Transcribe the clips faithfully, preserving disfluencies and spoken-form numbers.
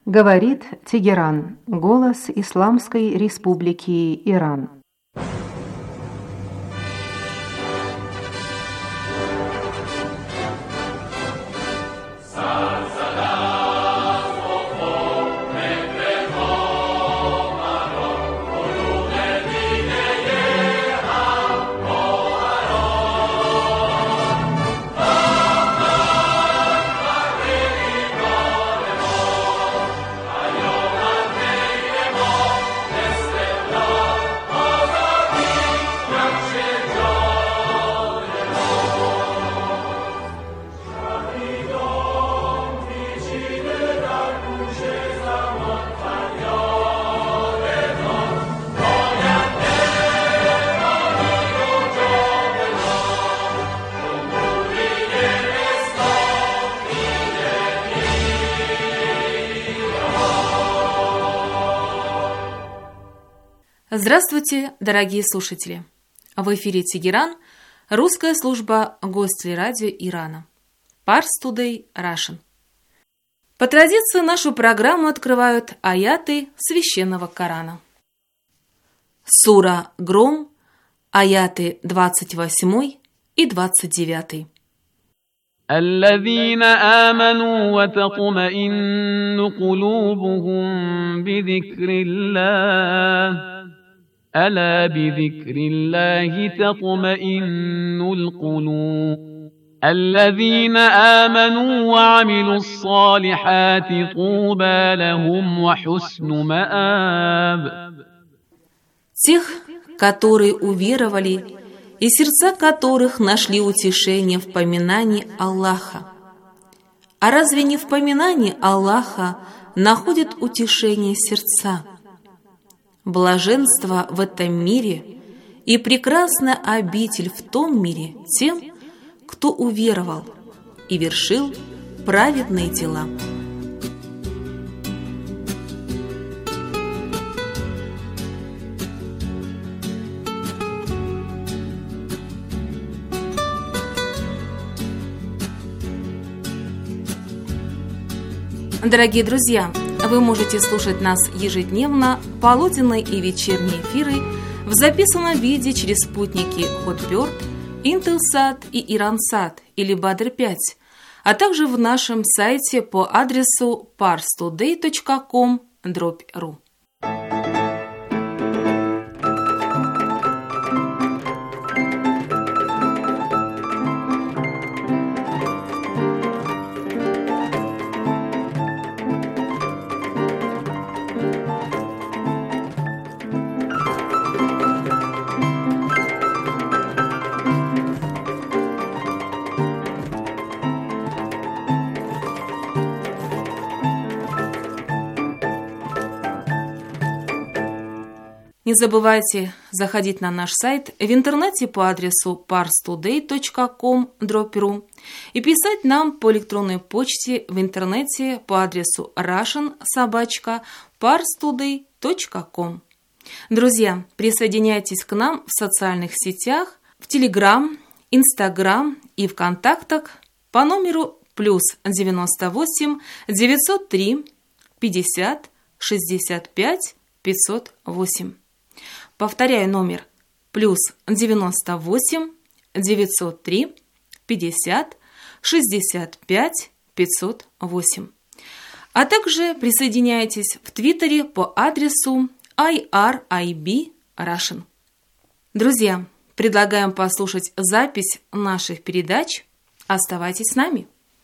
Говорит Тегеран, голос Исламской Республики Иран. Здравствуйте, дорогие слушатели! В эфире Тегеран, русская служба Гостелерадио Ирана. Pars Today Russian. По традиции нашу программу открывают аяты Священного Корана. Сура Гром, аяты двадцать восемь и двадцать девять. الذين آمنوا وتطمئن قلوبهم بذكر الله ألا بذكر الله تطمئن القلوب الذين آمنوا وعملوا الصالحات طوبى لهم وحسن مآب. Тех, которые уверовали и сердца которых нашли утешение в поминании Аллаха. А разве не в поминании Аллаха находят утешение сердца? Блаженство в этом мире и прекрасная обитель в том мире тем, кто уверовал и вершил праведные дела. Дорогие друзья, вы можете слушать нас ежедневно, полуденные и вечерние эфиры в записанном виде через спутники Hotbird, Intelsat и Iransat или Badr пять, а также в нашем сайте по адресу pars today точка com дробь ру. Не забывайте заходить на наш сайт в интернете по адресу pars today точка com дробь ру и писать нам по электронной почте в интернете по адресу russian собака pars today точка com. Друзья, присоединяйтесь к нам в социальных сетях, в Telegram, Instagram и ВКонтактах по номеру плюс девяносто восемь девятьсот три пятьдесят шестьдесят пять пятьсот восемь. Повторяю номер плюс девяносто восемь девятьсот три пятьдесят шестьдесят пять пятьсот восемь. А также присоединяйтесь в Твиттере по адресу ай ар ай би Russian. Друзья, предлагаем послушать запись наших передач. Оставайтесь с нами.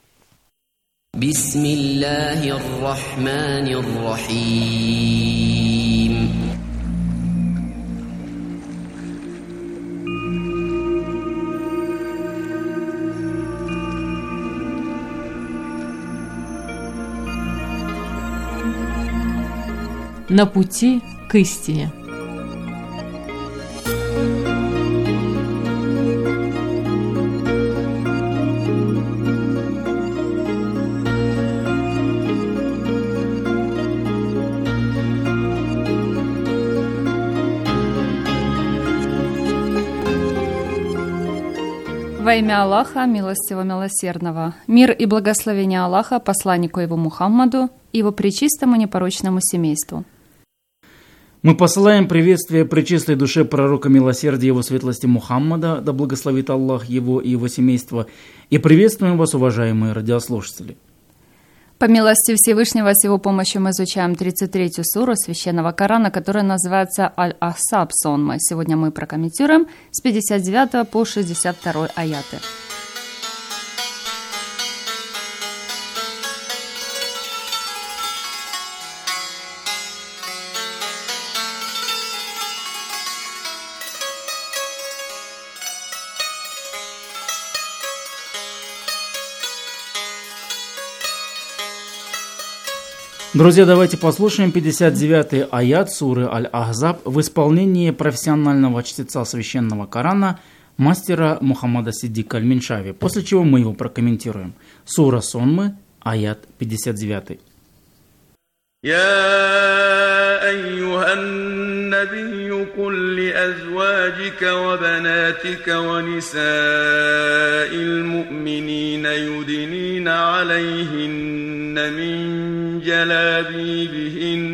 Бисмиллахир-рахманир-рахим. На пути к истине. Во имя Аллаха, милостивого, милосердного, мир и благословение Аллаха, посланнику его Мухаммаду, его пречистому непорочному семейству. Мы посылаем приветствие пречистой душе пророка милосердия его светлости Мухаммада, да благословит Аллах его и его семейство, и приветствуем вас, уважаемые радиослушатели. По милости Всевышнего, с его помощью мы изучаем тридцать третью суру Священного Корана, которая называется Аль-Ахзаб сонма. Сегодня мы прокомментируем с пятьдесят девятого по шестьдесят второй аяты. Друзья, давайте послушаем пятьдесят девятый аят суры Аль-Ахзаб в исполнении профессионального чтеца Священного Корана, мастера Мухаммада Сиддика Аль-Миншави, после чего мы его прокомментируем. Сура Сонмы, аят пятьдесят девятый. يا أيها النبي قل لأزواجك وبناتك ونساء المؤمنين يدنين عليهن من جلابيبهن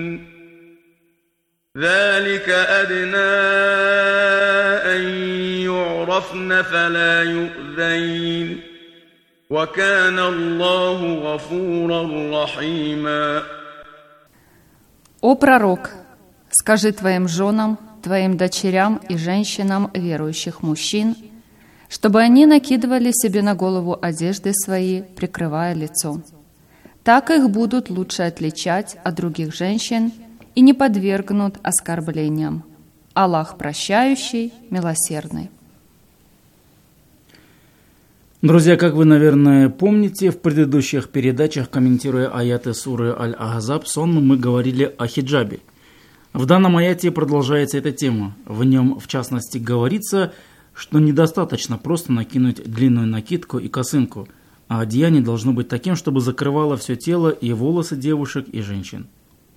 ذلك أدنى أن يعرفن فلا يؤذين وكان الله غفورا رحيما. «О пророк, скажи твоим женам, твоим дочерям и женщинам верующих мужчин, чтобы они накидывали себе на голову одежды свои, прикрывая лицо. Так их будут лучше отличать от других женщин и не подвергнут оскорблениям. Аллах прощающий, милосердный». Друзья, как вы, наверное, помните, в предыдущих передачах, комментируя аяты суры Аль-Ахзаб сонмы, мы говорили о хиджабе. В данном аяте продолжается эта тема. В нем, в частности, говорится, что недостаточно просто накинуть длинную накидку и косынку, а одеяние должно быть таким, чтобы закрывало все тело и волосы девушек и женщин.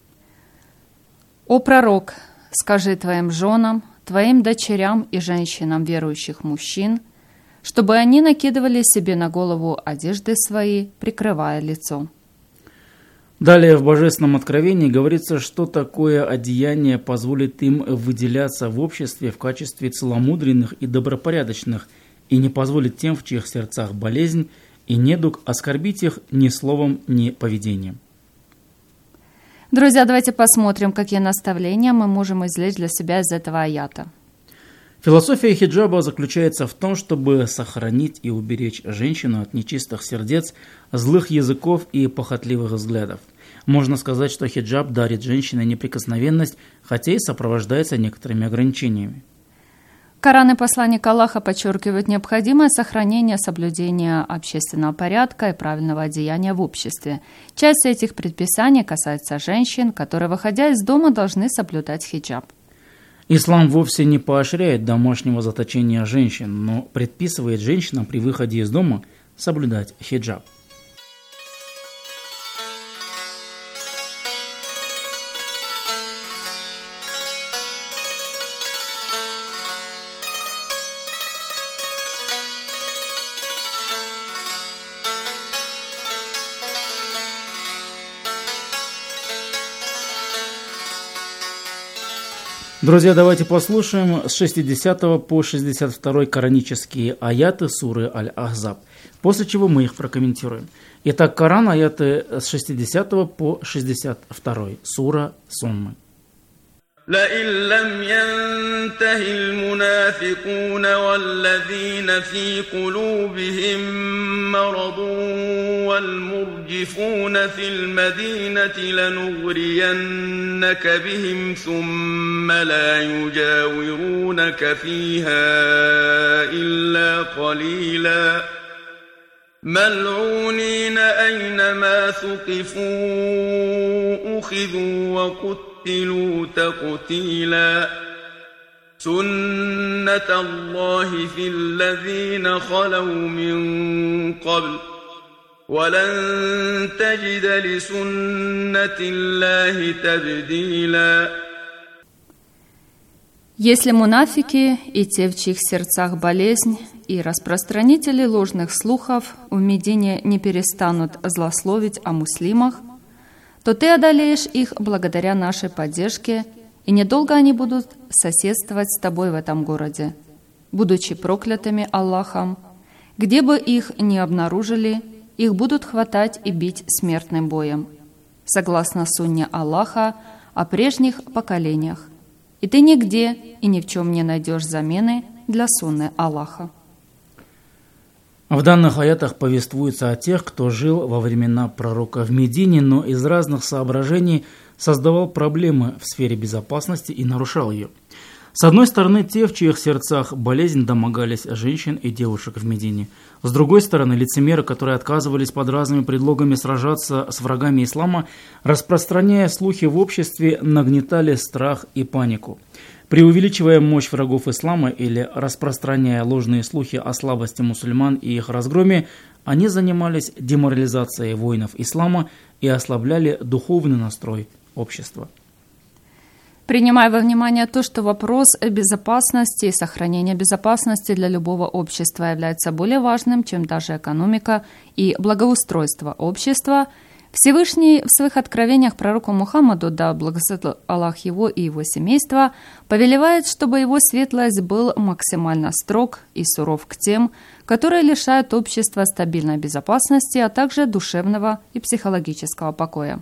«О пророк, скажи твоим женам, твоим дочерям и женщинам верующих мужчин, чтобы они накидывали себе на голову одежды свои, прикрывая лицо». Далее в Божественном Откровении говорится, что такое одеяние позволит им выделяться в обществе в качестве целомудренных и добропорядочных и не позволит тем, в чьих сердцах болезнь и недуг, оскорбить их ни словом, ни поведением. Друзья, давайте посмотрим, какие наставления мы можем извлечь для себя из этого аята. Философия хиджаба заключается в том, чтобы сохранить и уберечь женщину от нечистых сердец, злых языков и похотливых взглядов. Можно сказать, что хиджаб дарит женщине неприкосновенность, хотя и сопровождается некоторыми ограничениями. Коран и посланник Аллаха подчеркивают необходимое сохранение соблюдения общественного порядка и правильного одеяния в обществе. Часть этих предписаний касается женщин, которые, выходя из дома, должны соблюдать хиджаб. Ислам вовсе не поощряет домашнего заточения женщин, но предписывает женщинам при выходе из дома соблюдать хиджаб. Друзья, давайте послушаем с шестидесятого по шестьдесят второй коранические аяты суры Аль-Ахзаб, после чего мы их прокомментируем. Итак, Коран, аяты с шестидесятого по шестьдесят второй, сура Сонмы. لئن لم ينته المنافقون والذين في قلوبهم مرض والمرجفون في المدينة لنغرينك بهم ثم لا يجاورونك فيها إلا قليلا ملعونين أينما ثقفوا أخذوا وقتلوا قتلوا تقتيلا سنة الله في الذين خلوا من قبل ولن تجد لسنة الله تبديلا. Если мунафики и те, в чьих сердцах болезнь, и распространители ложных слухов в Медине не перестанут злословить о муслимах, то Ты одолеешь их благодаря нашей поддержке, и недолго они будут соседствовать с Тобой в этом городе, будучи проклятыми Аллахом. Где бы их ни обнаружили, их будут хватать и бить смертным боем, согласно сунне Аллаха о прежних поколениях. И ты нигде и ни в чем не найдешь замены для сунны Аллаха. В данных аятах повествуется о тех, кто жил во времена пророка в Медине, но из разных соображений создавал проблемы в сфере безопасности и нарушал ее. С одной стороны, те, в чьих сердцах болезнь, домогались женщин и девушек в Медине. С другой стороны, лицемеры, которые отказывались под разными предлогами сражаться с врагами ислама, распространяя слухи в обществе, нагнетали страх и панику. Преувеличивая мощь врагов ислама или распространяя ложные слухи о слабости мусульман и их разгроме, они занимались деморализацией воинов ислама и ослабляли духовный настрой общества. Принимая во внимание то, что вопрос безопасности и сохранения безопасности для любого общества является более важным, чем даже экономика и благоустройство общества, Всевышний в своих откровениях пророку Мухаммаду, да благословит Аллах его и его семейство, повелевает, чтобы его светлость был максимально строг и суров к тем, которые лишают общества стабильной безопасности, а также душевного и психологического покоя.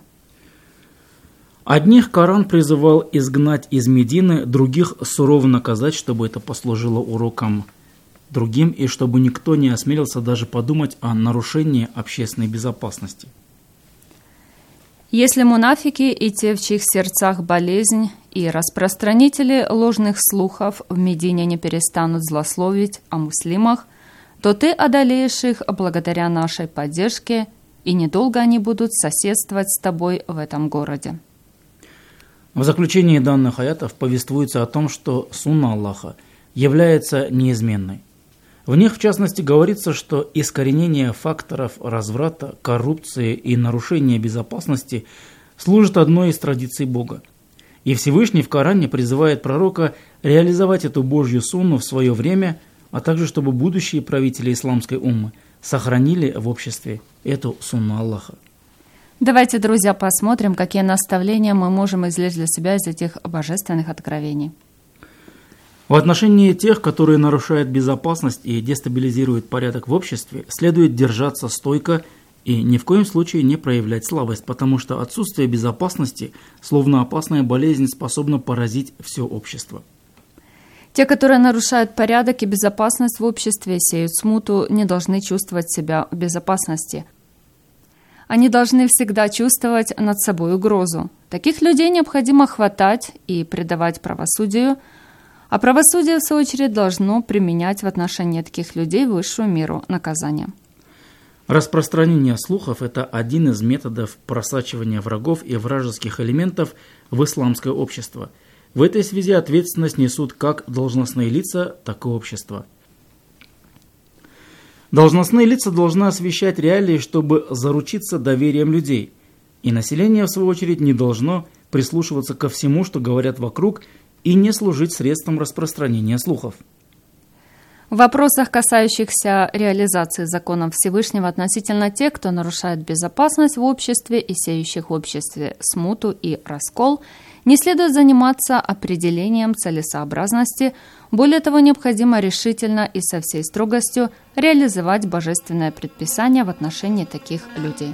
Одних Коран призывал изгнать из Медины, других сурово наказать, чтобы это послужило уроком другим, и чтобы никто не осмелился даже подумать о нарушении общественной безопасности. Если мунафики и те, в чьих сердцах болезнь, и распространители ложных слухов в Медине не перестанут злословить о муслимах, то ты одолеешь их благодаря нашей поддержке, и недолго они будут соседствовать с тобой в этом городе. В заключении данных аятов повествуется о том, что сунна Аллаха является неизменной. В них, в частности, говорится, что искоренение факторов разврата, коррупции и нарушения безопасности служит одной из традиций Бога. И Всевышний в Коране призывает пророка реализовать эту Божью сунну в свое время, а также чтобы будущие правители исламской уммы сохранили в обществе эту сунну Аллаха. Давайте, друзья, посмотрим, какие наставления мы можем извлечь для себя из этих божественных откровений. В отношении тех, которые нарушают безопасность и дестабилизируют порядок в обществе, следует держаться стойко и ни в коем случае не проявлять слабость, потому что отсутствие безопасности, словно опасная болезнь, способна поразить все общество. Те, которые нарушают порядок и безопасность в обществе, сеют смуту, не должны чувствовать себя в безопасности. Они должны всегда чувствовать над собой угрозу. Таких людей необходимо хватать и предавать правосудию, а правосудие, в свою очередь, должно применять в отношении таких людей высшую меру наказания. Распространение слухов – это один из методов просачивания врагов и вражеских элементов в исламское общество. В этой связи ответственность несут как должностные лица, так и общество. Должностные лица должны освещать реалии, чтобы заручиться доверием людей. И население, в свою очередь, не должно прислушиваться ко всему, что говорят вокруг, и не служить средством распространения слухов. В вопросах, касающихся реализации законов Всевышнего относительно тех, кто нарушает безопасность в обществе и сеющих в обществе смуту и раскол, не следует заниматься определением целесообразности. Более того, необходимо решительно и со всей строгостью реализовать божественное предписание в отношении таких людей.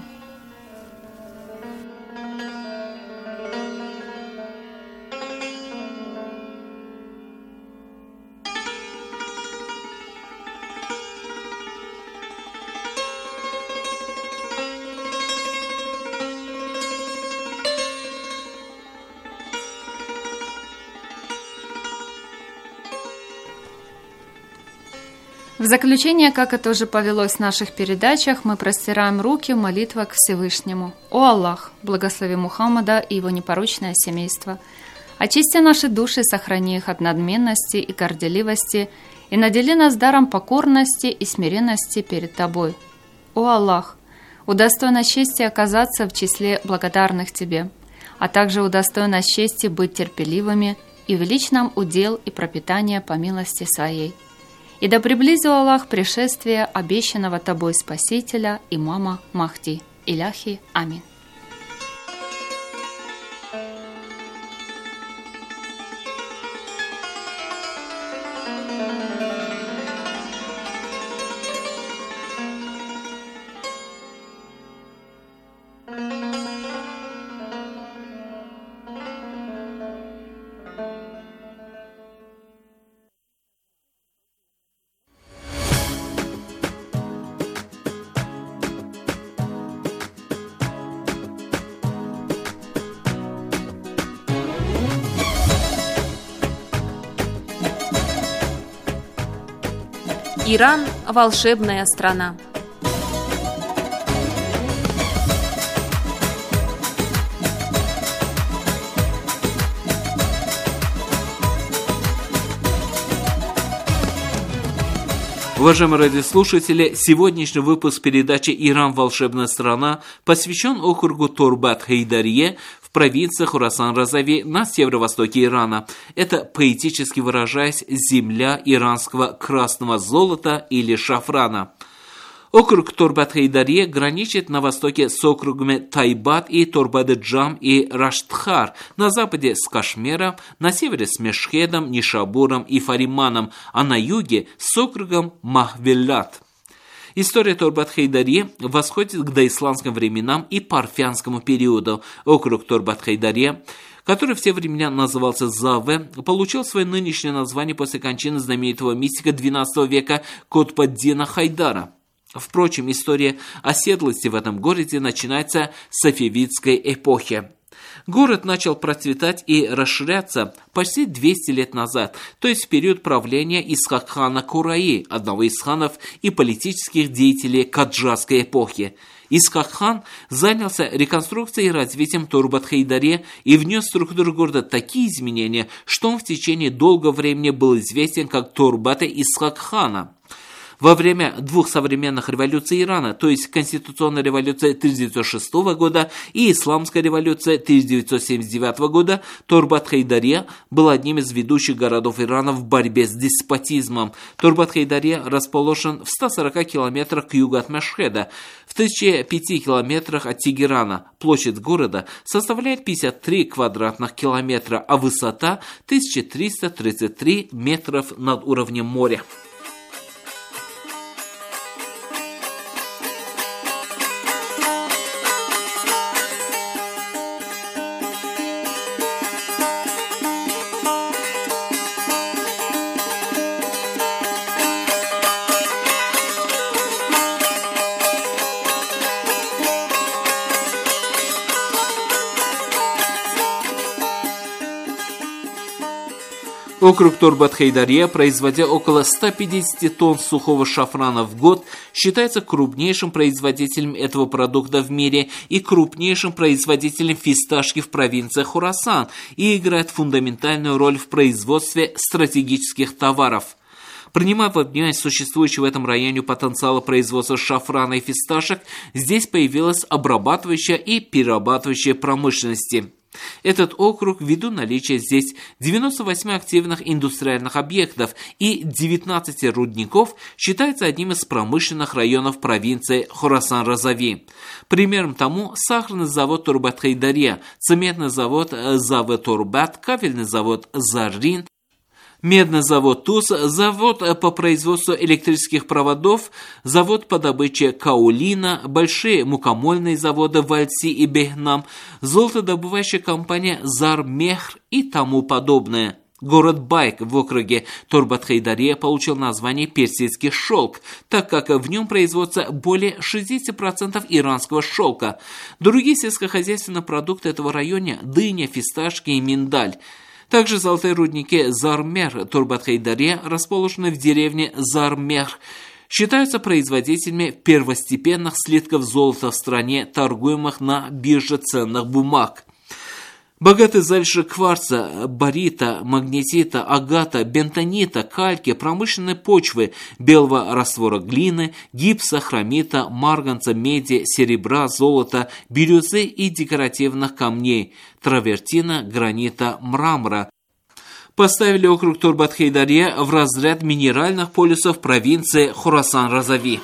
В заключение, как это уже повелось в наших передачах, мы простираем руки в молитвах к Всевышнему. О Аллах, благослови Мухаммада и его непорочное семейство. Очисти наши души, сохрани их от надменности и горделивости, и надели нас даром покорности и смиренности перед Тобой. О Аллах, удостой нас чести оказаться в числе благодарных Тебе, а также удостой нас чести быть терпеливыми и величь нам удел и пропитание по милости Своей. И да приблизил Аллах пришествие обещанного Тобой Спасителя, имама Махди. Иляхи. Амин. Иран – волшебная страна. Уважаемые радиослушатели, сегодняшний выпуск передачи «Иран. Волшебная страна» посвящен округу Торбат-Хайдарье в провинции Хорасан-Розави на северо-востоке Ирана. Это, поэтически выражаясь, земля иранского красного золота или шафрана. Округ Торбат-Хайдарье граничит на востоке с округами Тайбат и Торбат-Джам и Раштхар, на западе с Кашмером, на севере с Мешхедом, Нишабуром и Фариманом, а на юге с округом Махвеллат. История Торбат-Хайдарье восходит к доисландским временам и парфянскому периоду. Округ Торбат-Хайдарье, который в те времена назывался Заве, получил свое нынешнее название после кончины знаменитого мистика двенадцатого века Котб-ад-Дина Хайдара. Впрочем, история оседлости в этом городе начинается с сафавидской эпохи. Город начал процветать и расширяться почти двести лет назад, то есть в период правления Исхак-хана Кураи, одного из ханов и политических деятелей каджарской эпохи. Исхак-хан занялся реконструкцией и развитием Торбат-Хайдарье и внес в структуру города такие изменения, что он в течение долгого времени был известен как Торбата Исхак-хана. Во время двух современных революций Ирана, то есть Конституционной революции тысяча девятьсот шестого года и Исламской революции тысяча девятьсот семьдесят девятого года, Торбат-Хайдарье был одним из ведущих городов Ирана в борьбе с деспотизмом. Торбат-Хайдарье расположен в ста сорока километрах к югу от Мешхеда, в тысячи пяти километрах от Тегерана. Площадь города составляет пятьдесят три квадратных километра, а высота тысяча триста тридцать три метров над уровнем моря. Округ Торбат-Хайдарье, производя около ста пятидесяти тонн сухого шафрана в год, считается крупнейшим производителем этого продукта в мире и крупнейшим производителем фисташки в провинции Хорасан и играет фундаментальную роль в производстве стратегических товаров. Принимая во внимание существующий в этом районе потенциал производства шафрана и фисташек, здесь появилась обрабатывающая и перерабатывающая промышленности. Этот округ, ввиду наличия здесь девяноста восьми активных индустриальных объектов и девятнадцати рудников, считается одним из промышленных районов провинции Хорасан-Розави. Примером тому сахарный завод Торбат-Хайдарье, цементный завод Заве-Торбат, кафельный завод Заррин, медный завод Туз, завод по производству электрических проводов, завод по добыче каолина, большие мукомольные заводы в Альси и Бехнам, золотодобывающая компания Зармехр и тому подобное. Город Байк в округе Торбат-Хайдарье получил название «Персидский шелк», так как в нем производится более шестидесяти процентов иранского шелка. Другие сельскохозяйственные продукты этого района – дыня, фисташки и миндаль. Также золотые рудники Зармехр Торбат-Хайдарье, расположенные в деревне Зармехр, считаются производителями первостепенных слитков золота в стране, торгуемых на бирже ценных бумаг. Богатые залежи кварца, барита, магнетита, агата, бентонита, кальки, промышленной почвы, белого раствора глины, гипса, хромита, марганца, меди, серебра, золота, бирюзы и декоративных камней, травертина, гранита, мрамора поставили округ Торбат-Хайдарье в разряд минеральных полюсов провинции Хорасан-Розави.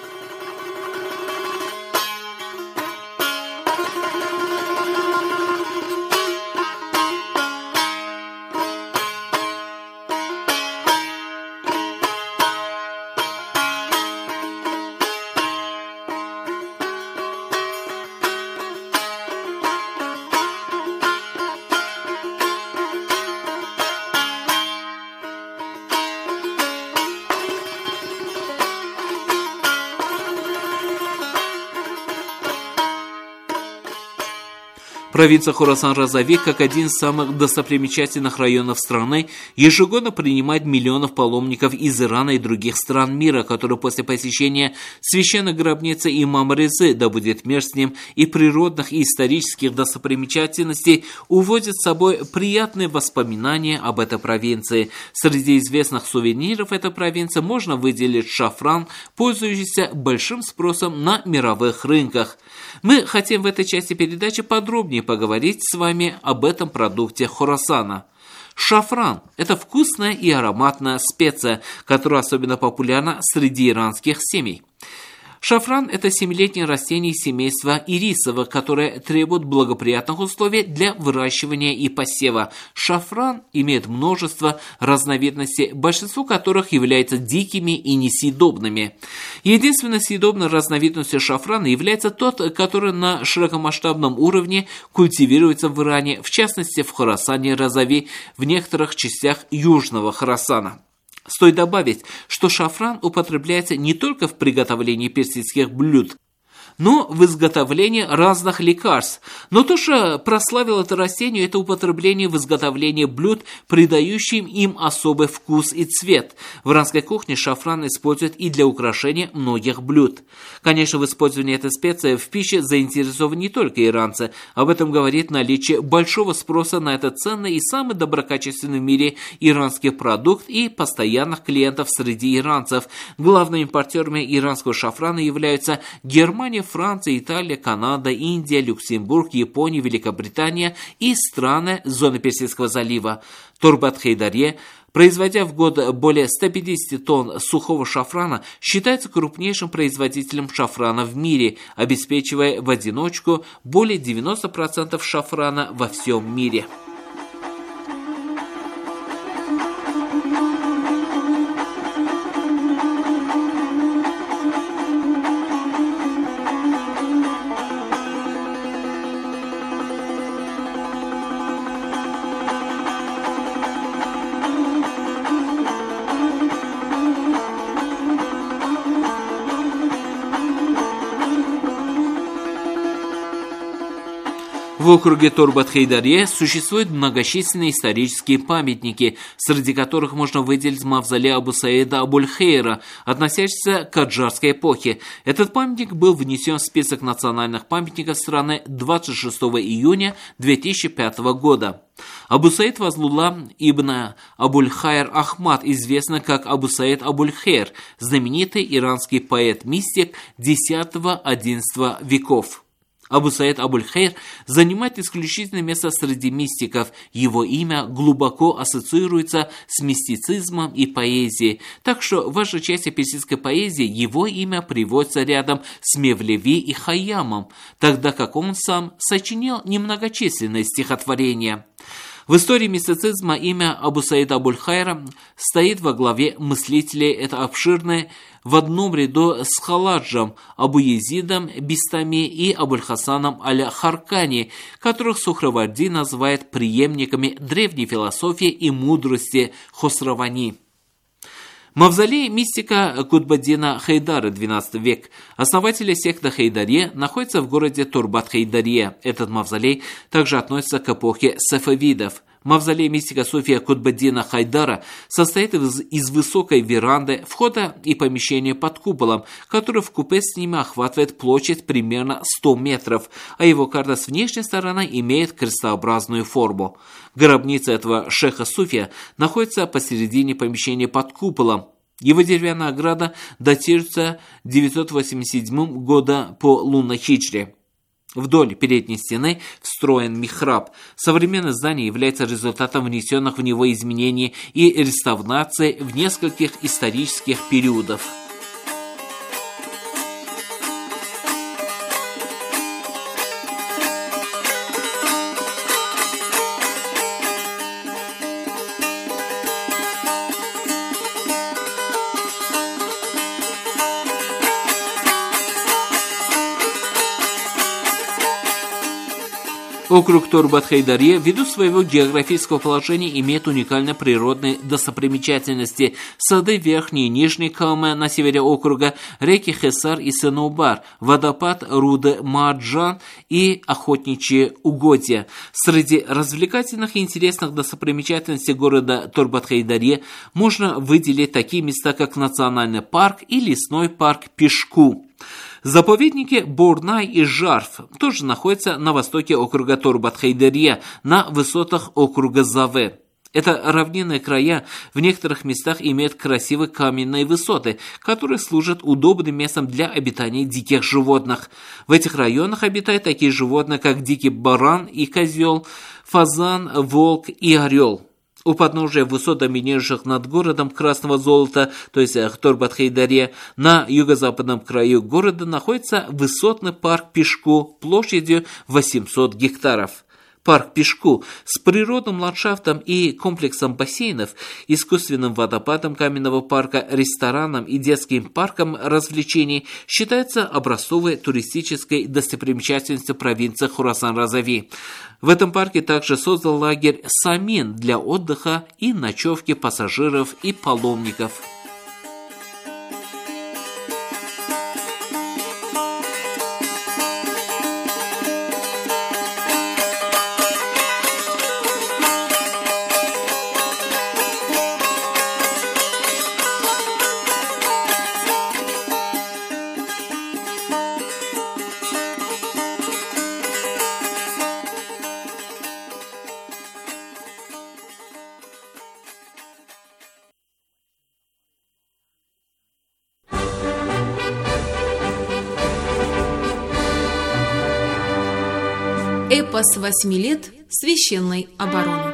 Провинция Хорасан-Разави, как один из самых достопримечательных районов страны, ежегодно принимает миллионов паломников из Ирана и других стран мира, которые после посещения священной гробницы имама Резы, да будет мир с ним, и природных и исторических достопримечательностей, увозят с собой приятные воспоминания об этой провинции. Среди известных сувениров этой провинции можно выделить шафран, пользующийся большим спросом на мировых рынках. Мы хотим в этой части передачи подробнее поговорить с вами об этом продукте Хорасана. Шафран – это вкусная и ароматная специя, которая особенно популярна среди иранских семей. Шафран – это семилетнее растение семейства ирисовых, которое требует благоприятных условий для выращивания и посева. Шафран имеет множество разновидностей, большинство которых являются дикими и несъедобными. Единственной съедобной разновидностью шафрана является тот, который на широкомасштабном уровне культивируется в Иране, в частности в Хорасане Разави, в некоторых частях Южного Хорасана. Стоит добавить, что шафран употребляется не только в приготовлении персидских блюд, но в изготовлении разных лекарств. Но то, что прославило это растение, это употребление в изготовлении блюд, придающим им особый вкус и цвет. В иранской кухне шафран используют и для украшения многих блюд. Конечно, в использовании этой специи в пище заинтересованы не только иранцы. Об этом говорит наличие большого спроса на этот ценный и самый доброкачественный в мире иранский продукт и постоянных клиентов среди иранцев. Главными импортерами иранского шафрана являются Германия, Франция, Италия, Канада, Индия, Люксембург, Япония, Великобритания и страны зоны Персидского залива. Торбат-Хайдарье, производя в год более ста пятидесяти тонн сухого шафрана, считается крупнейшим производителем шафрана в мире, обеспечивая в одиночку более девяноста процентов шафрана во всем мире. В округе Торбат-Хайдарье существуют многочисленные исторические памятники, среди которых можно выделить мавзолей Абу Саида Абуль-Хейра, относящийся к каджарской эпохе. Этот памятник был внесен в список национальных памятников страны двадцать шестого июня две тысячи пятого года. Абу Саид Вазлулла ибн Абуль-Хайр Ахмад, известный как Абу Саид Абуль-Хейр, знаменитый иранский поэт-мистик десятого-одиннадцатого веков. Абу Саид Абуль-Хейр занимает исключительное место среди мистиков. Его имя глубоко ассоциируется с мистицизмом и поэзией, так что в вашей части персидской поэзии его имя приводится рядом с Мевлеви и Хайямом, тогда как он сам сочинил немногочисленные стихотворения. В истории мистицизма имя Абу Саида Абуль-Хайра стоит во главе мыслителей. Это обширное в одном ряду с Халаджем, Абу Езидом Бистами и Абуль-Хасаном Аль-Харкани, которых Сухраварди называет преемниками древней философии и мудрости Хосравани. Мавзолей мистика Кутбаддина Хайдара, двенадцатый век, основателя секты Хайдарье, находится в городе Торбат-Хайдарье. Этот мавзолей также относится к эпохе сафавидов. Мавзолей мистика Суфия Кутбаддина Хайдара состоит из, из высокой веранды, входа и помещения под куполом, который вкупе с ними охватывает площадь примерно сто метров, а его карта с внешней стороны имеет крестообразную форму. Гробница этого шейха Суфия находится посередине помещения под куполом. Его деревянная ограда датируется девятьсот восемьдесят седьмым года по лунной хиджре. Вдоль передней стены встроен михраб. Современное здание является результатом внесенных в него изменений и реставрации в нескольких исторических периодах. Округ Турбат-Хайдария, ввиду своего географического положения, имеет уникальные природные достопримечательности: сады Верхней и Нижней Калмы на севере округа, реки Хесар и Сенубар, водопад Руды Марджан и охотничьи угодья. Среди развлекательных и интересных достопримечательностей города Турбат-Хайдария можно выделить такие места, как национальный парк и лесной парк Пешку. Заповедники Бурнай и Жарф тоже находятся на востоке округа Турбат-Хайдария, на высотах округа Заве. Это равнинные края в некоторых местах имеют красивые каменные высоты, которые служат удобным местом для обитания диких животных. В этих районах обитают такие животные, как дикий баран и козел, фазан, волк и орел. У подножия высот, доминирующих над городом красного золота, то есть Турбат-Хайдария, на юго-западном краю города находится высотный парк Пешку площадью восемьсот гектаров. Парк Пешку с природным ландшафтом и комплексом бассейнов, искусственным водопадом каменного парка, рестораном и детским парком развлечений считается образцовой туристической достопримечательностью провинции Хорасан-Разави. В этом парке также создал лагерь Самин для отдыха и ночевки пассажиров и паломников. Эпос восьми лет священной обороны.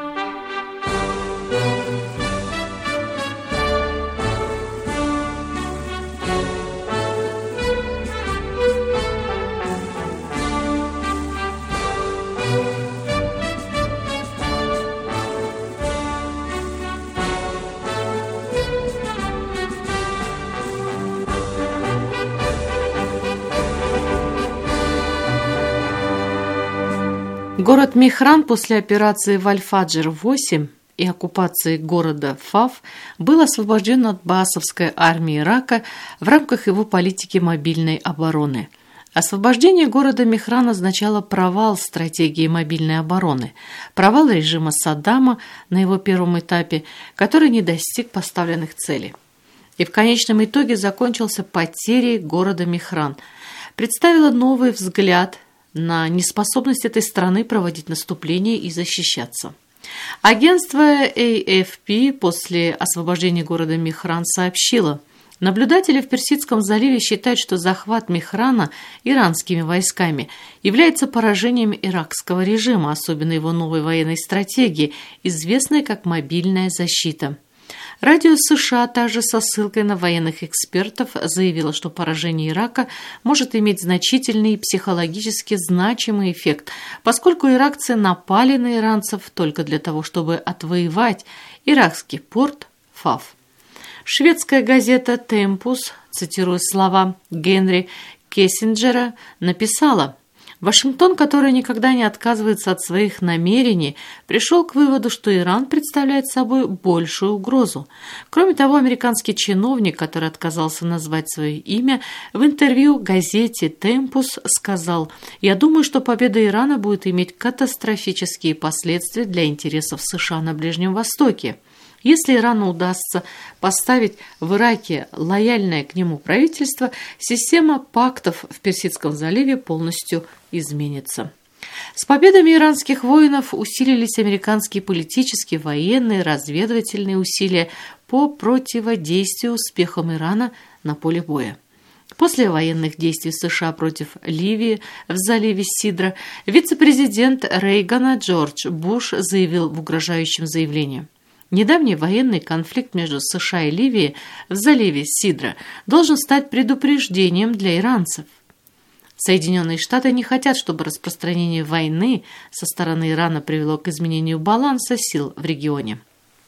Город Мехран после операции Валь-Фаджр восемь и оккупации города Фав был освобожден от баасовской армии Ирака в рамках его политики мобильной обороны. Освобождение города Мехран означало провал стратегии мобильной обороны, провал режима Саддама на его первом этапе, который не достиг поставленных целей. И в конечном итоге закончился потерей города Мехран, представила новый взгляд на неспособность этой страны проводить наступление и защищаться. Агентство эй эф пи после освобождения города Мехран сообщило: наблюдатели в Персидском заливе считают, что захват Мехрана иранскими войсками является поражением иракского режима, особенно его новой военной стратегии, известной как мобильная защита. Радио США также со ссылкой на военных экспертов заявило, что поражение Ирака может иметь значительный и психологически значимый эффект, поскольку иракцы напали на иранцев только для того, чтобы отвоевать иракский порт Фав. Шведская газета «Темпус», цитируя слова Генри Киссинджера, написала: Вашингтон, который никогда не отказывается от своих намерений, пришел к выводу, что Иран представляет собой большую угрозу. Кроме того, американский чиновник, который отказался назвать свое имя, в интервью газете «Темпус» сказал: «Я думаю, что победа Ирана будет иметь катастрофические последствия для интересов США на Ближнем Востоке. Если Ирану удастся поставить в Ираке лояльное к нему правительство, система пактов в Персидском заливе полностью изменится». С победами иранских воинов усилились американские политические, военные, разведывательные усилия по противодействию успехам Ирана на поле боя. После военных действий США против Ливии в заливе Сидра вице-президент Рейгана Джордж Буш заявил в угрожающем заявлении: «Недавний военный конфликт между США и Ливией в заливе Сидра должен стать предупреждением для иранцев. Соединенные Штаты не хотят, чтобы распространение войны со стороны Ирана привело к изменению баланса сил в регионе».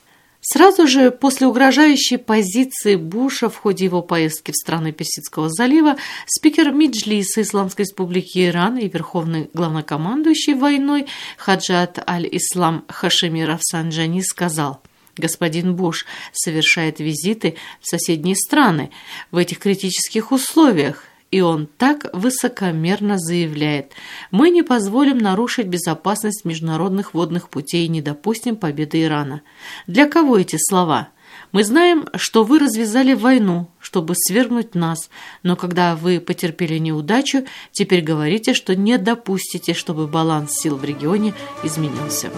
Сразу же после угрожающей позиции Буша в ходе его поездки в страны Персидского залива спикер Меджлиса Исламской Республики Иран и верховный главнокомандующий войной Хаджат аль-Ислам Хашеми Рафсанджани сказал: господин Буш совершает визиты в соседние страны в этих критических условиях, и он так высокомерно заявляет: мы не позволим нарушить безопасность международных водных путей и не допустим победы Ирана. Для кого эти слова? Мы знаем, что вы развязали войну, чтобы свергнуть нас, но когда вы потерпели неудачу, теперь говорите, что не допустите, чтобы баланс сил в регионе изменился.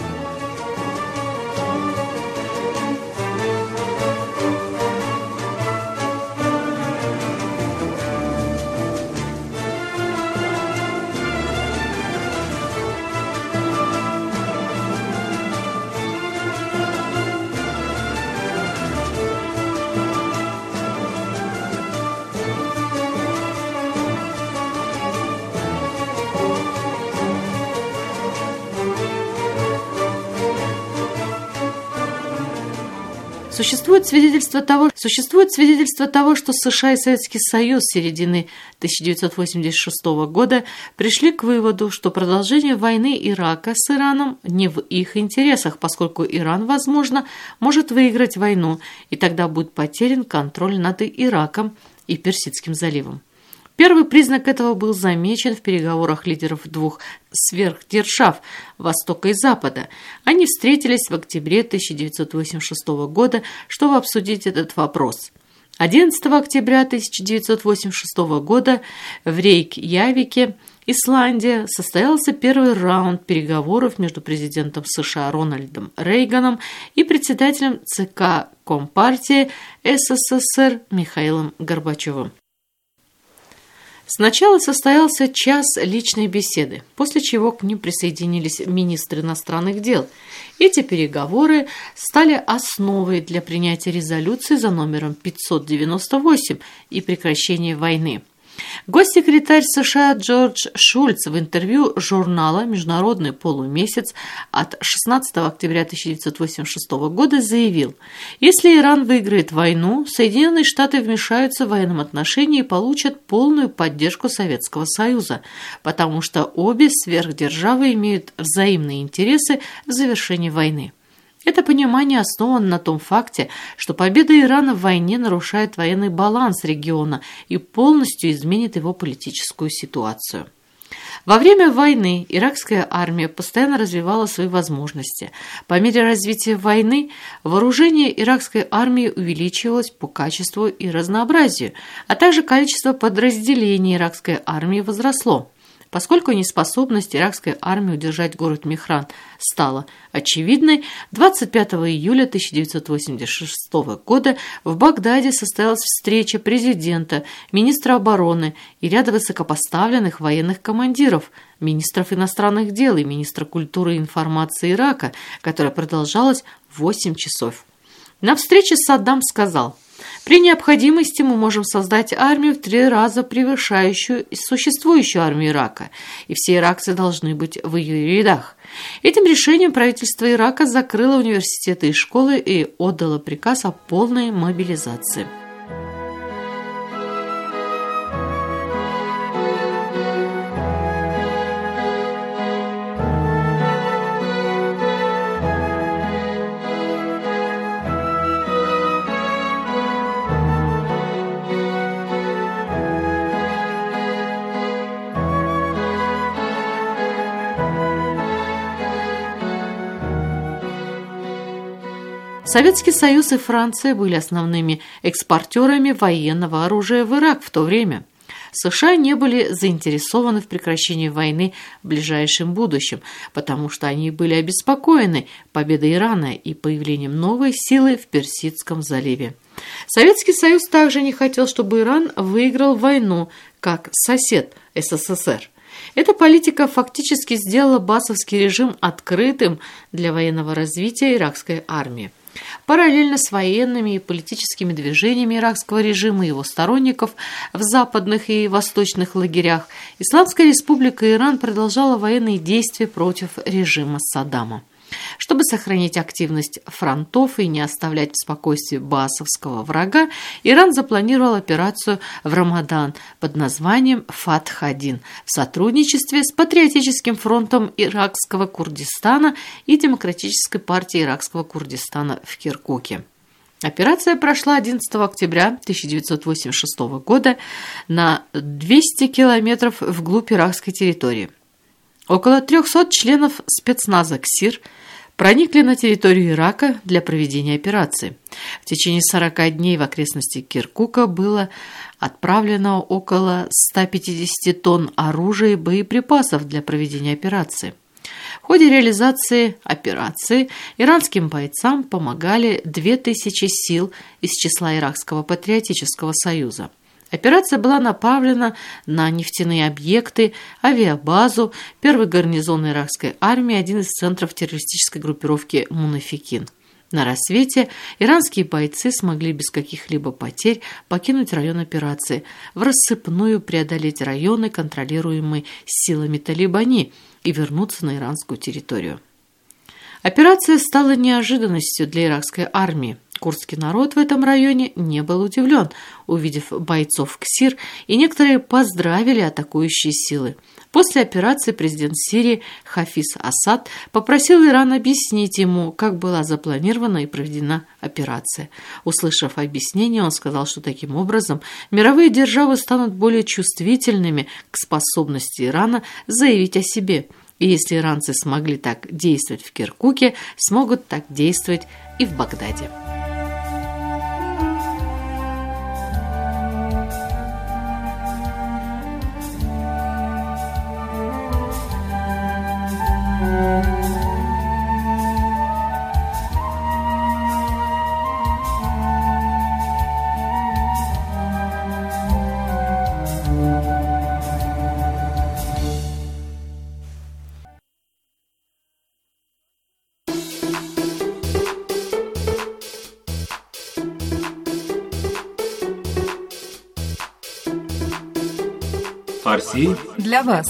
Существует свидетельство того, существует свидетельство того, что США и Советский Союз с середины тысяча девятьсот восемьдесят шестого года пришли к выводу, что продолжение войны Ирака с Ираном не в их интересах, поскольку Иран, возможно, может выиграть войну, и тогда будет потерян контроль над Ираком и Персидским заливом. Первый признак этого был замечен в переговорах лидеров двух сверхдержав Востока и Запада. Они встретились в октябре тысяча девятьсот восемьдесят шестого года, чтобы обсудить этот вопрос. одиннадцатого октября тысяча девятьсот восемьдесят шестого года в Рейкьявике, Исландия, состоялся первый раунд переговоров между президентом США Рональдом Рейганом и председателем ЦК Компартии СССР Михаилом Горбачевым. Сначала состоялся час личной беседы, после чего к ним присоединились министры иностранных дел. Эти переговоры стали основой для принятия резолюции за номером пятьсот девяносто восемь и прекращения войны. Госсекретарь США Джордж Шульц в интервью журнала «Международный полумесяц» от шестнадцатого октября тысяча девятьсот восемьдесят шестого года заявил: если Иран выиграет войну, Соединенные Штаты вмешаются в военном отношении и получат полную поддержку Советского Союза, потому что обе сверхдержавы имеют взаимные интересы в завершении войны. Это понимание основано на том факте, что победа Ирана в войне нарушает военный баланс региона и полностью изменит его политическую ситуацию. Во время войны иракская армия постоянно развивала свои возможности. По мере развития войны вооружение иракской армии увеличивалось по качеству и разнообразию, а также количество подразделений иракской армии возросло. Поскольку неспособность иракской армии удержать город Мехран стала очевидной, двадцать пятого июля тысяча девятьсот восемьдесят шестого года в Багдаде состоялась встреча президента, министра обороны и ряда высокопоставленных военных командиров, министров иностранных дел и министра культуры и информации Ирака, которая продолжалась восемь часов. На встрече Саддам сказал: при необходимости мы можем создать армию в три раза превышающую существующую армию Ирака, и все иракцы должны быть в ее рядах. Этим решением правительство Ирака закрыло университеты и школы и отдало приказ о полной мобилизации. Советский Союз и Франция были основными экспортерами военного оружия в Ирак в то время. США не были заинтересованы в прекращении войны в ближайшем будущем, потому что они были обеспокоены победой Ирана и появлением новой силы в Персидском заливе. Советский Союз также не хотел, чтобы Иран выиграл войну как сосед СССР. Эта политика фактически сделала баасовский режим открытым для военного развития иракской армии. Параллельно с военными и политическими движениями иракского режима и его сторонников в западных и восточных лагерях Исламская республика Иран продолжала военные действия против режима Саддама. Чтобы сохранить активность фронтов и не оставлять в спокойствии баасовского врага, Иран запланировал операцию в Рамадан под названием «Фатх-один» в сотрудничестве с Патриотическим фронтом Иракского Курдистана и Демократической партией Иракского Курдистана в Киркуке. Операция прошла одиннадцатого октября тысяча девятьсот восемьдесят шестого года на двести километров вглубь иракской территории. Около трехсот членов спецназа КСИР проникли на территорию Ирака для проведения операции. В течение сорока дней в окрестности Киркука было отправлено около ста пятидесяти тонн оружия и боеприпасов для проведения операции. В ходе реализации операции иранским бойцам помогали две тысячи сил из числа Иракского патриотического союза. Операция была направлена на нефтяные объекты, авиабазу, первый гарнизон иракской армии, один из центров террористической группировки «Мунафикин». На рассвете иранские бойцы смогли без каких-либо потерь покинуть район операции, в рассыпную преодолеть районы, контролируемые силами Талибани, и вернуться на иранскую территорию. Операция стала неожиданностью для иракской армии. Курдский народ в этом районе не был удивлен, увидев бойцов КСИР, и некоторые поздравили атакующие силы. После операции президент Сирии Хафиз Асад попросил Иран объяснить ему, как была запланирована и проведена операция. Услышав объяснение, он сказал, что таким образом мировые державы станут более чувствительными к способности Ирана заявить о себе. И если иранцы смогли так действовать в Киркуке, смогут так действовать и в Багдаде. Фарси для вас.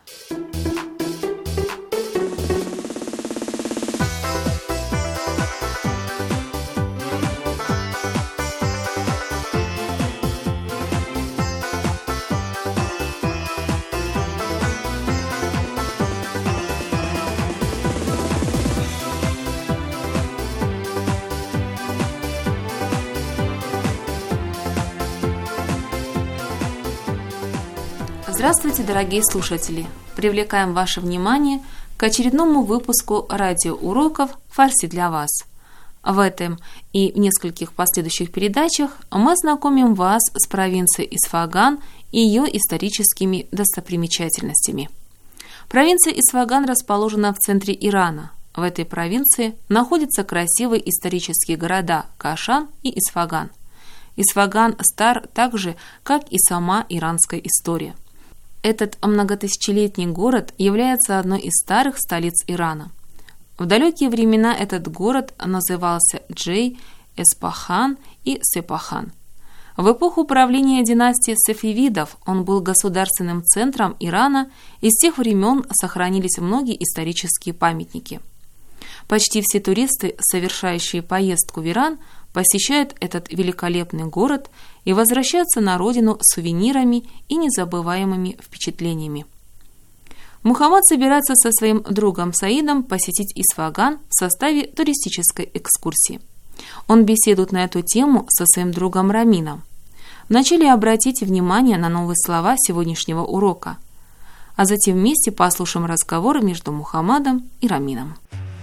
Здравствуйте, дорогие слушатели! Привлекаем ваше внимание к очередному выпуску радиоуроков «Фарси для вас». В этом и в нескольких последующих передачах мы знакомим вас с провинцией Исфаган и ее историческими достопримечательностями. Провинция Исфаган расположена в центре Ирана. В этой провинции находятся красивые исторические города Кашан и Исфаган. Исфаган стар так же, как и сама иранская история. Этот многотысячелетний город является одной из старых столиц Ирана. В далекие времена этот город назывался Джей, Эспахан и Сепахан. В эпоху правления династии Сафавидов он был государственным центром Ирана, и с тех времен сохранились многие исторические памятники. Почти все туристы, совершающие поездку в Иран, посещают этот великолепный город и возвращаются на родину с сувенирами и незабываемыми впечатлениями. Мухаммад собирается со своим другом Саидом посетить Исфаган в составе туристической экскурсии. Он беседует на эту тему со своим другом Рамином. Вначале обратите внимание на новые слова сегодняшнего урока, а затем вместе послушаем разговор между Мухаммадом и Рамином.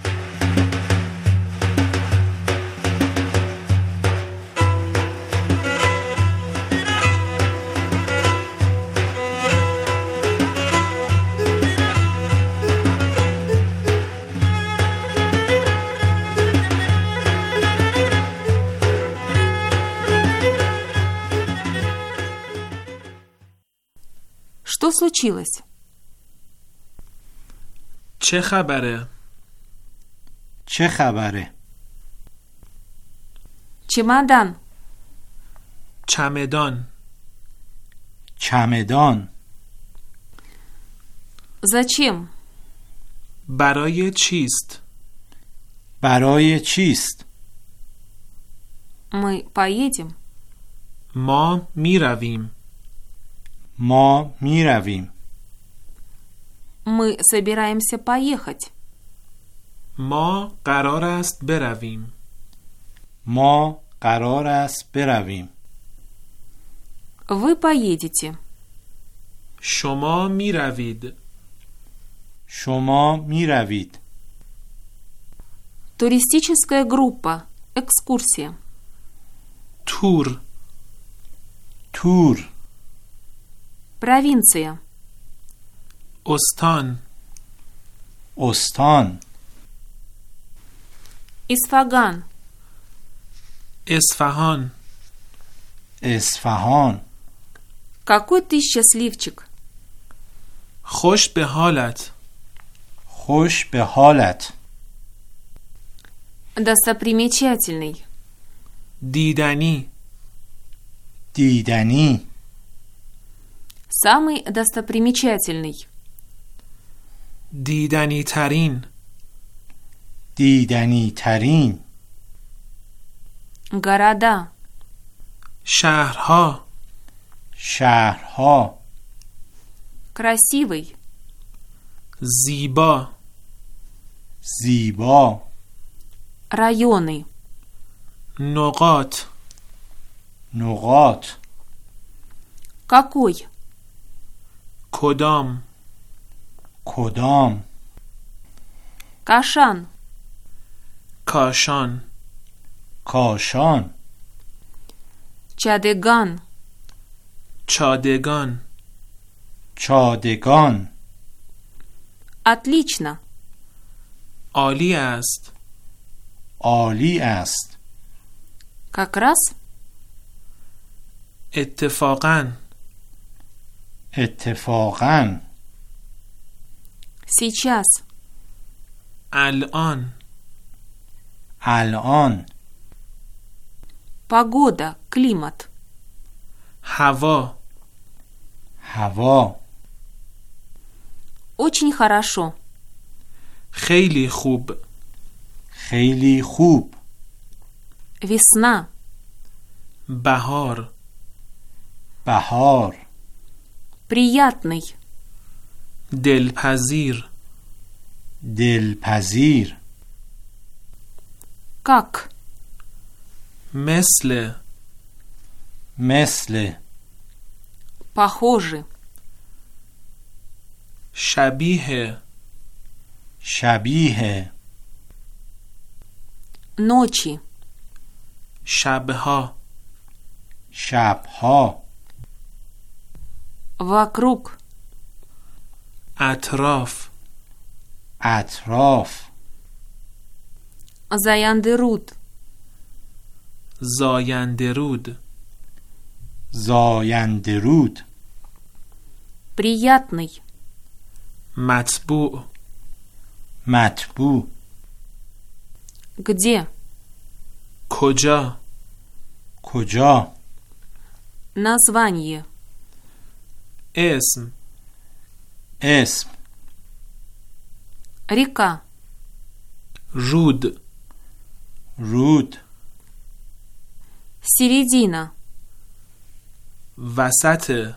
Что случилось? چه خبره؟ چه خبره؟ Чемодан. چمدان. چمدان. Зачем? برای چیست؟ برای چیست؟ Мы поедем. ما می رویم. ما می رویم. Мы собираемся поехать. ما قرار است برویم. ما قرار است برویم. Вы поедете. شما می روید. شما می روید. Туристическая группа. Экскурсия. تور. تور. Провинция. استان. استان. Исфаган. اصفهان. اصفهان. Какой ты счастливчик. خوش به حالت. خوش به حالت. Достопримечательный. دیدنی. دیدنی. Самый достопримечательный. دیدنی ترین. دیدنی ترین. Города. شهرها. شهرها. Красивый. زیبا. زیبا. Районы. نقاط. نقاط. Какой. کدام. کدام. Кашан. کاشان. کاشان. Чадыган. چادگان. چادگان. Отлично. عالی است. عالی است. Как раз. اتفاقاً. اتفاقاً. Сейчас. الان. الان. Погода. Климат. هوا. هوا. Очень хорошо. خیلی خوب. خیلی خوب. Весна. بهار. بهار. Приятный. دلپذیر. دلپذیر. Как. مثل. مثل. Похожи. شبیه. شبیه. Ночи. شبها. شبها. Вокруг. اطراف. اطراف. Заянды руд. زاینده رود. زاینده رود. Приятный. مطبوع. مطبوع. Где. کجا. کجا. Название. اسم. اسم. Река. رود. رود. Середина. وسط.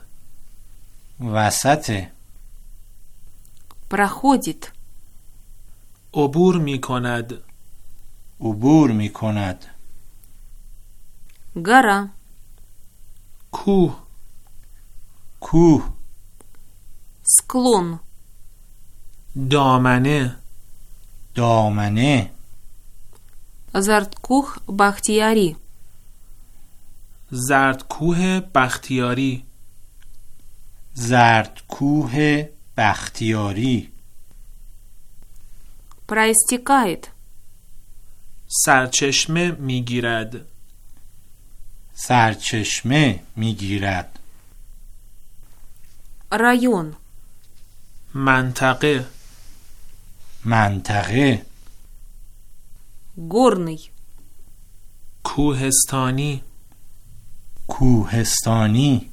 وسط. Проходит. عبور می کند. عبور می کند. Гора. کوه. کوه. Склон. دامنه. دامنه. Зардкух Бахтияри. زردکوه بختیاری. زردکوه بختیاری. Проистекает. سرچشمه میگیرد. سرچشمه میگیرد. Район. منطقه. منطقه. Горный. کوهستانی. کوهستانی.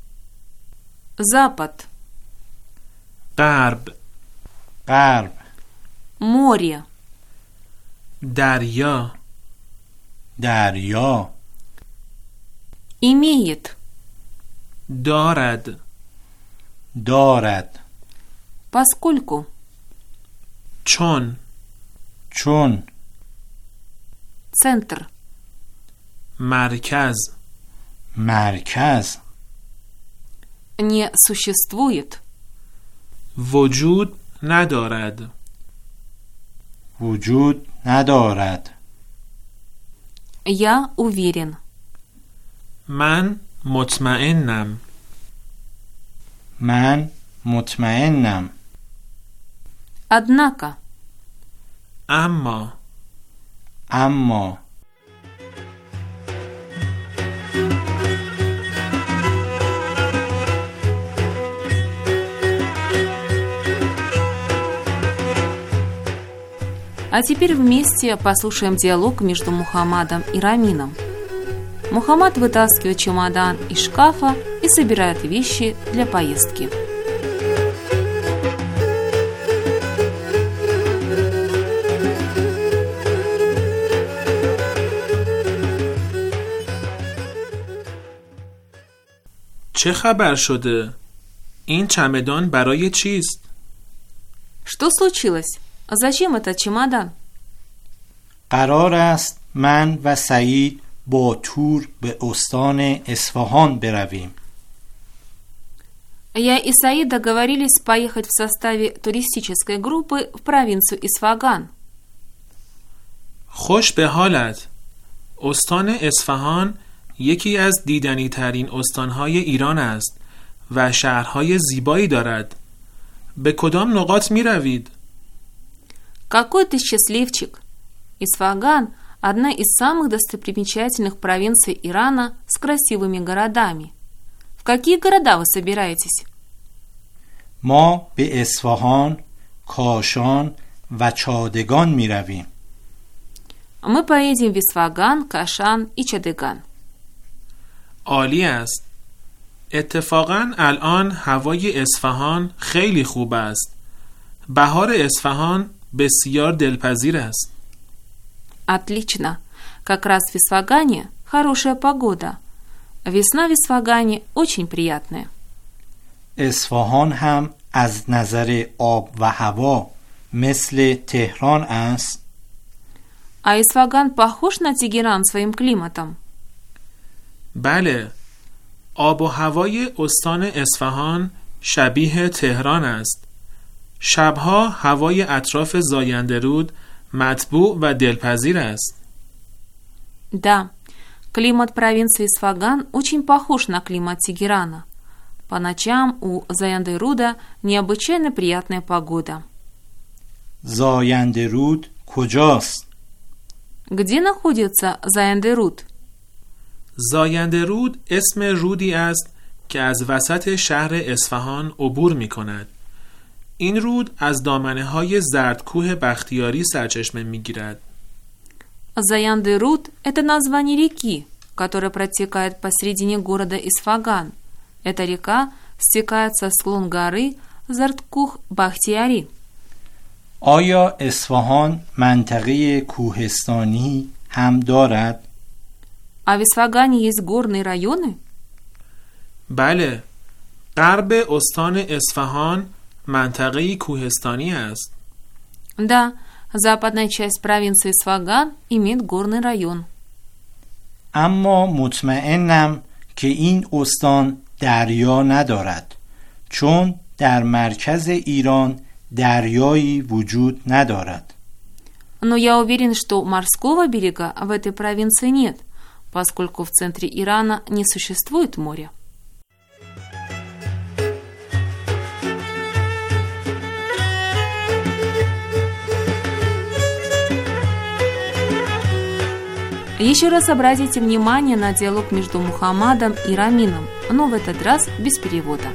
Запад. غرب. غرب. Море. دریا. دریا. Имеет. دارد. دارد. Поскольку. چون. چون. Центр. مرکز. مرکز. Не существует. وجود ندارد. وجود ندارد. Я уверен. من مطمئنم. من مطمئنم. Однако. اما. اما. А теперь вместе послушаем диалог между Мухаммадом и Рамином. Мухаммад вытаскивает чемодан из шкафа и собирает вещи для поездки. چه خبر شده؟ این چمدان برای چیست؟ Что случилось? Зачем этот чемодан? قرار است من و سعید با تور به استان اصفهان برویم. Я и Саид договорились поехать в составе туристической группы в провинцию Исфаган. خوش به حالت. استان اصفهان یکی از دیدنی ترین استانهای ایران است و شهرهای زیبایی دارد. به کدام نقاط می روید؟ Какой ты счастливчик! Исфаган – одна из самых достопримечательных провинций Ирана с красивыми городами. В какие города вы собираетесь? ما به اصفهان، کاشان و چادگان می رویم. Мы поедем в Исфаган, Кашан и Чадыган. عالی است. اتفاقاً الان هوای اصفهان خیلی خوب است. بهار اصفهان بسیار دلپذیر است. Отлично. Как раз в Исфагане хорошая погода. Весна в Исфагане очень приятная. اصفهان هم از نظر آب و هوا مثل تهران است. А Исфаган похож на Тегеран своим климатом? بله. آب و هوای استان اصفهان شبیه تهران است. شبها هوای اطراف زاینده رود مطبوع و دلپذیر است. Да, климат провинции Исфаган очень похож на климат Тегерана. По ночам у Заянде-Руда необычайно приятная погода. زاینده رود کجاست؟ Где находится Заянде-Руд? زاینده رود اسم رودی است که از وسط شهر اصفهان عبور می کند. این رود از دامنه های زردکوه بختیاری سرچشمه می گیرد. Заянде-Руд – это название реки, которая протекает посредине города Исфаган. Эта река стекает со склон горы Зардкух-Бахтияри. آیا اصفهان منطقه کوهستانی هم دارد؟ А в Исфагане есть горные районы? بله. غرب استان اصفهان منطقه کوهستانی است. Да, западная часть провинции Исфаган имеет горный район. اما مطمئنم که این استان دریا ندارد، چون در مرکز ایران دریایی وجود ندارد. Но я уверен, что морского берега в этой провинции нет, поскольку в центре Ирана не существует моря. Еще раз обратите внимание на диалог между Мухаммадом и Рамином, но в этот раз без перевода.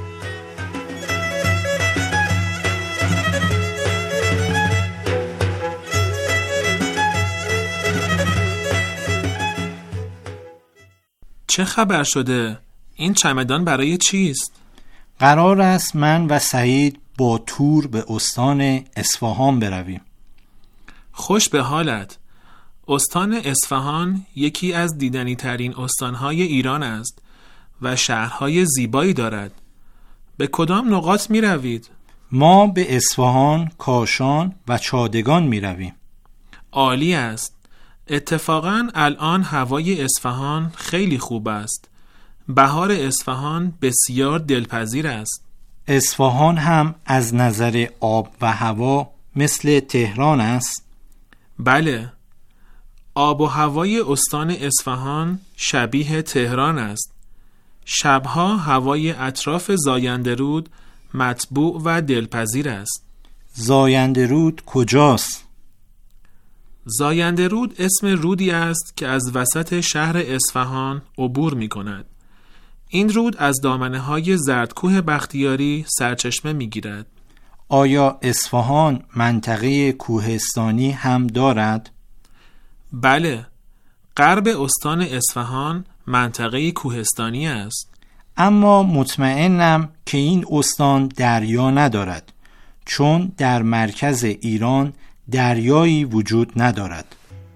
چه خبر شده؟ این چمدان برای چیست؟ قرار است من و سعید با تور به استان اصفهان برویم. خوش به حالت. استان اصفهان یکی از دیدنی ترین استانهای ایران است و شهرهای زیبایی دارد. به کدام نقاط می روید؟ ما به اصفهان، کاشان و چادگان می رویم. عالی است. اتفاقاً الان هوای اصفهان خیلی خوب است. بهار اصفهان بسیار دلپذیر است. اصفهان هم از نظر آب و هوا مثل تهران است؟ بله. آب و هوای استان اصفهان شبیه تهران است. شبها هوای اطراف زاینده رود مطبوع و دلپذیر است. زاینده رود کجاست؟ زاینده رود اسم رودی است که از وسط شهر اصفهان عبور می کند. این رود از دامنه های زردکوه بختیاری سرچشمه می گیرد. آیا اصفهان منطقه کوهستانی هم دارد؟ بله، غرب استان اصفهان منطقه کوهستانی است. اما مطمئنم که این استان دریا ندارد، چون در مرکز ایران دریایی وجود ندارد.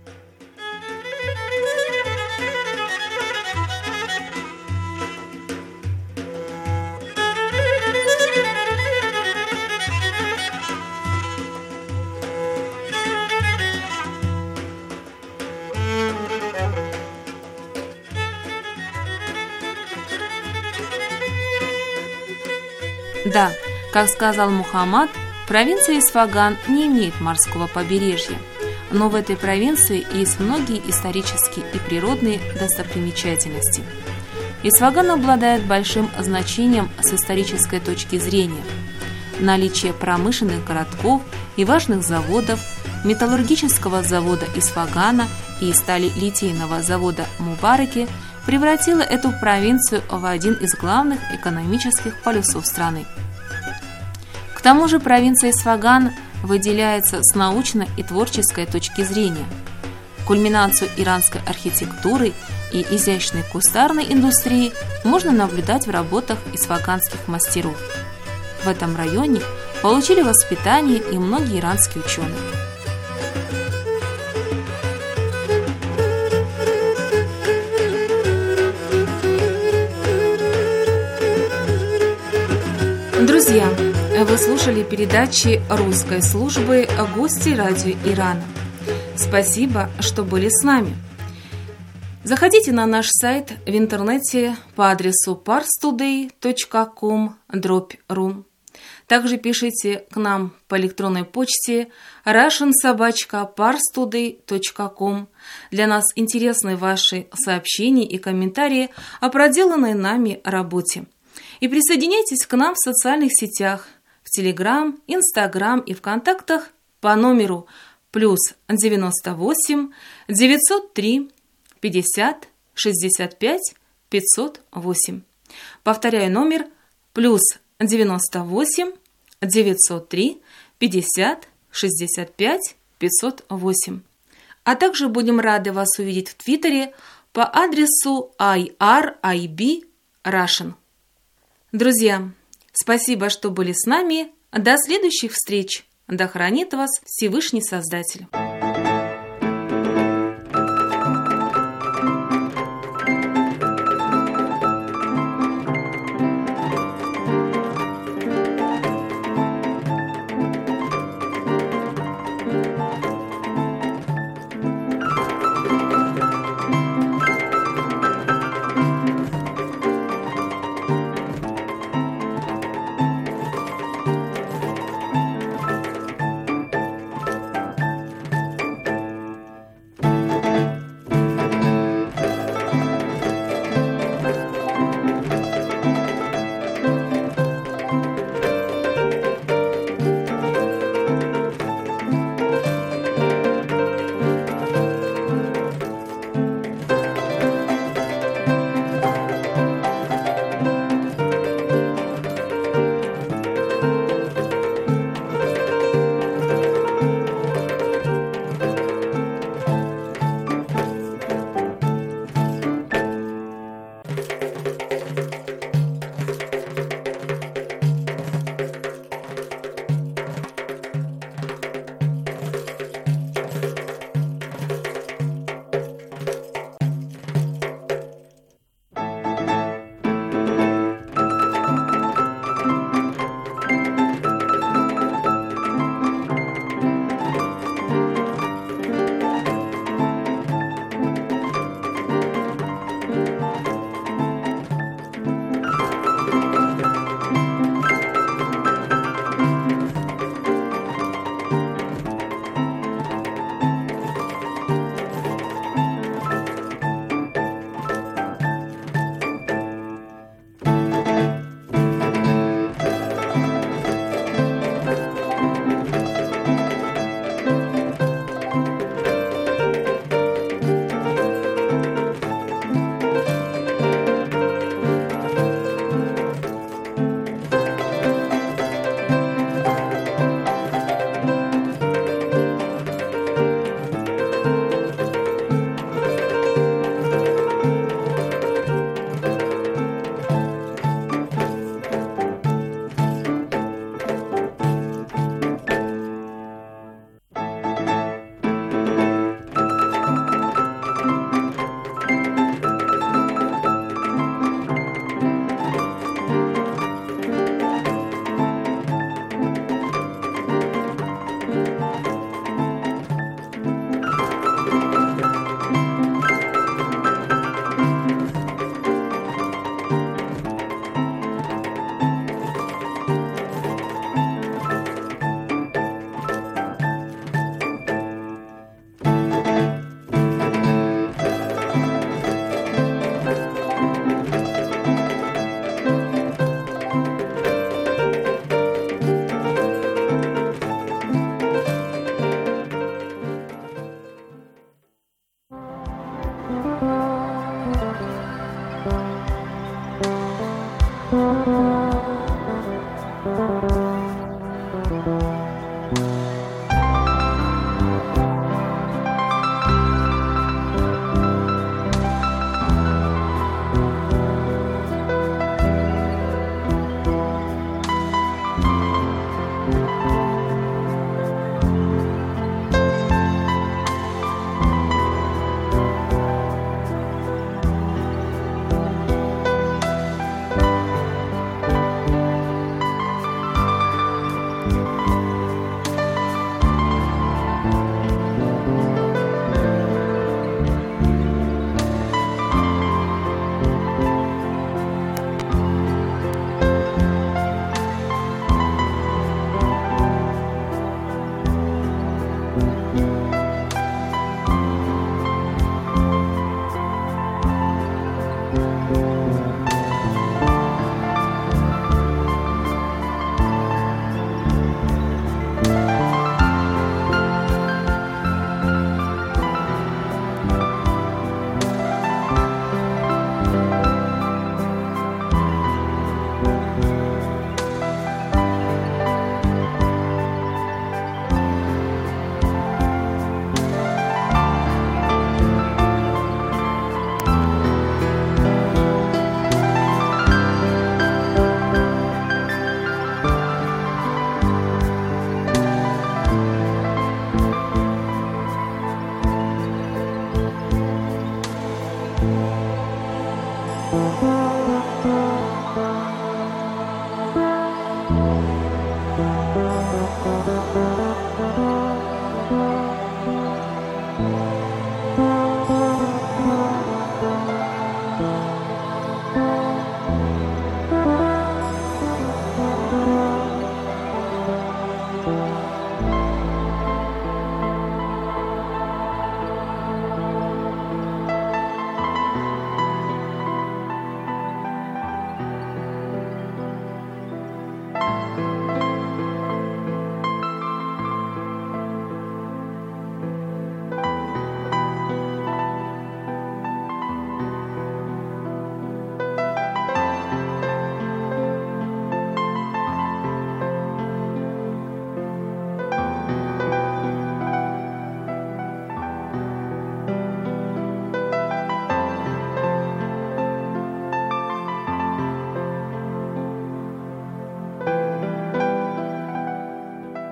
Да, как сказал Мухаммад, провинция Исфаган не имеет морского побережья, но в этой провинции есть многие исторические и природные достопримечательности. Исфаган обладает большим значением с исторической точки зрения. Наличие промышленных городков и важных заводов, металлургического завода Исфагана и сталелитейного завода Мубараки превратило эту провинцию в один из главных экономических полюсов страны. К тому же провинция Исфаган выделяется с научной и творческой точки зрения. Кульминацию иранской архитектуры и изящной кустарной индустрии можно наблюдать в работах исфаганских мастеров. В этом районе получили воспитание и многие иранские ученые. Друзья, вы слушали передачи русской службы «Гости радио Ирана». Спасибо, что были с нами. Заходите на наш сайт в интернете по адресу парстудей точка ком дробь ру. Также пишите к нам по электронной почте russian собака парстудей точка ком. Для нас интересны ваши сообщения и комментарии о проделанной нами работе. И присоединяйтесь к нам в социальных сетях, в Телеграм, Инстаграм и ВКонтактах по номеру плюс девяносто восемь девятьсот три пятьдесят шестьдесят пять пятьсот восемь. Повторяю номер плюс девяносто восемь девятьсот три пятьдесят шестьдесят пять пятьсот восемь. А также будем рады вас увидеть в Твиттере по адресу ай ар ай би Russian. Друзья, спасибо, что были с нами. До следующих встреч. Да хранит вас Всевышний Создатель.